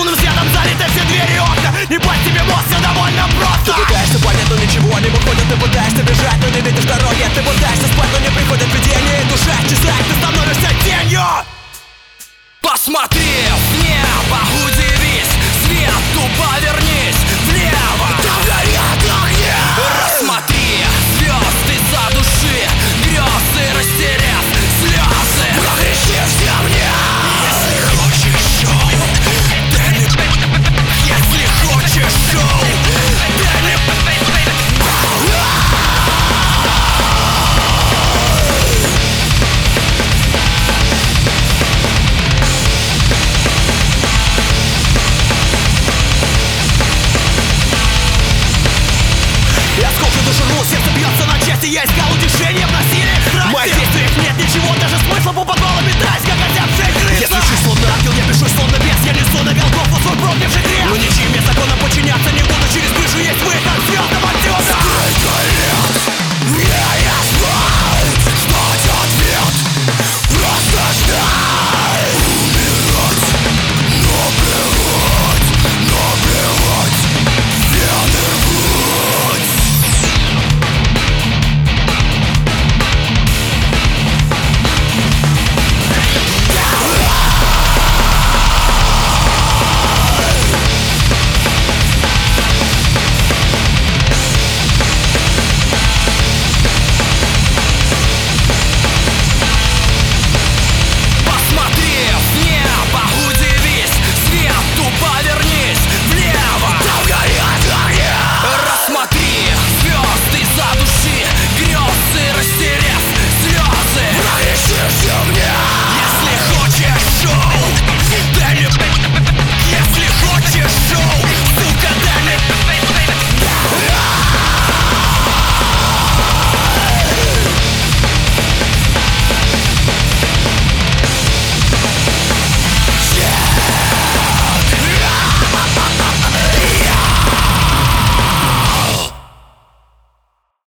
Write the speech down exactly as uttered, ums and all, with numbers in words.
лунным светом залиты все двери и окна. Не бать тебе мозг, все довольно просто. Ты пытаешься понять, но ничего не выходит. Ты пытаешься бежать, но не видишь дороги. Ты пытаешься спать, но не приходит видение. И душа исчезает, ты становишься тенью. Посмотри в небо, удивись, свету повернись влево. Там горят огни. Рассмотри звезды за души, грезы растеряв слезы. Покричишься мне, Если хочешь шоу, Дэнни, если хочешь шоу, Дэнни. я сколько душу рву, сердце бьется на части. Я искал утешение в насилии, в страсти. В моих действиях нет ничего, даже смысла по подвалам метать, как озябшая крыса. Я звучу словно ангел, я пишу словно бес. Я несу на Голгофу свой прогнивший грех. Но ничьим я законом подчиняться не буду. Через крышу есть выход звездного отсюда. Сколько лет Я